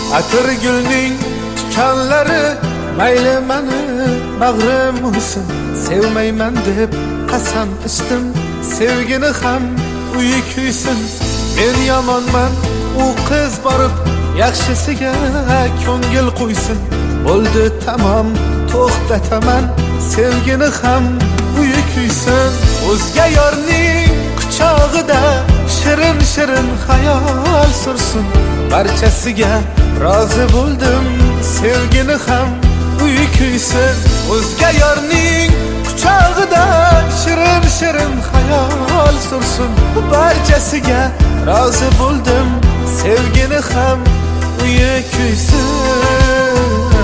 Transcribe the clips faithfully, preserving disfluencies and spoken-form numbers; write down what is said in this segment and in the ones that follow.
Atirgulning tikanlari mayli meni bag'rim ursin, sevmayman deb qasam ichdim, sevgini ham uyi kuysin. Men yomonman, u qiz borib yaxshisiga ko'ngil qo'ysin. Bo'ldi tamom, to'xtataman, sevgini ham uyi kuysin. O'zga yorning quchog'ida shirin shirin xayol sursin. Barchasiga rozi bo'ldim, sevgini ham uyi kuysin. O'zga yorning quchog'ida shirin shirin xayol sursin. Barchasiga rozi bo'ldim, sevgini ham uyi kuysin.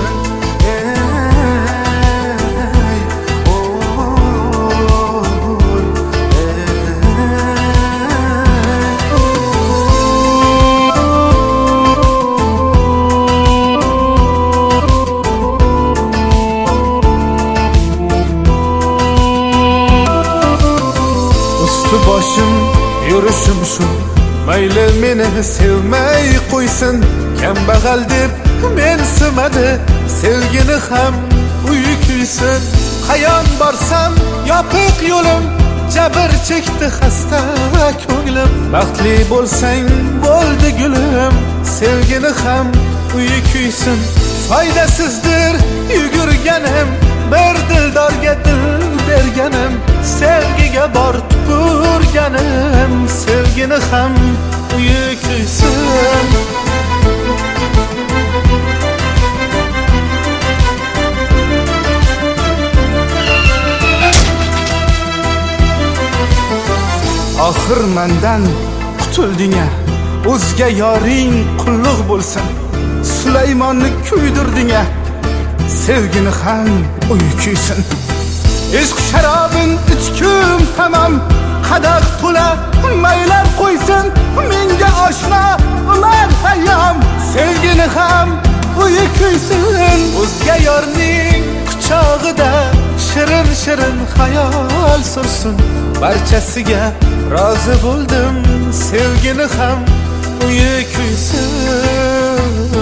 Boshim yurishim shu, mayli meni sevmay qo'ysin. Kambag'al deb mensimadi, sevgini ham uyi kuysin. Qayon borsam yopiq yo'lim, jabr chekdi xasta ko'nglim. Baxtli bo'lsang bo'ldi gulim, sevgini ham uyi kuysin. Foydasizdir yugurganim, bir dildorga dil berganim, sevgiga bor tupurganim, sevgini ham uyi kuysin. Oxir mendan qutulding-a, o'zga yoring qulluq bo'lsin. Sulaymonni kuydirding-a, sevgini ham uyi kuysin. Ishq sharobin ichkim tamam, qadah to'la maylar qo'ysin. Menga oshna ular hayyam, sevgini ham uyi kuysin. O'zga yorning quchog'ida shirin shirin xayol sursin. Barchasiga rozi bo'ldim, sevgini ham uyi kuysin.